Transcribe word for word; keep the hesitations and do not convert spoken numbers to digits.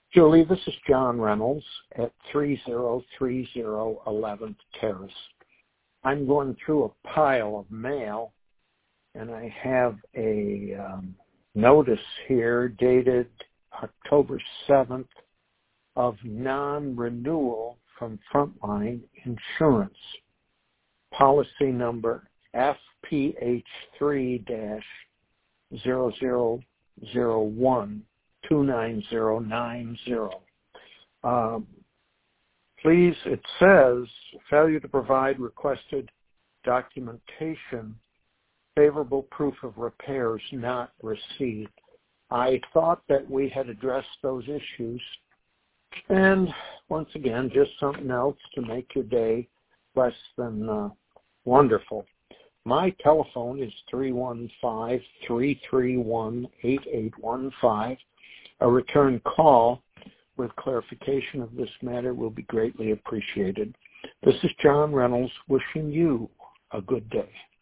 Julie, this is John Reynolds at three zero three zero eleventh Terrace. I'm going through a pile of mail, and I have a um, notice here dated October seventh of non-renewal from Frontline Insurance. Policy number F P H three zero zero zero one two nine zero nine zero. Um, please, it says, failure to provide requested documentation, favorable proof of repairs not received. I thought that we had addressed those issues. And once again, just something else to make your day less than uh, wonderful. My telephone is three one five, three three one, eight eight one five. A return call with clarification of this matter will be greatly appreciated. This is John Reynolds wishing you a good day.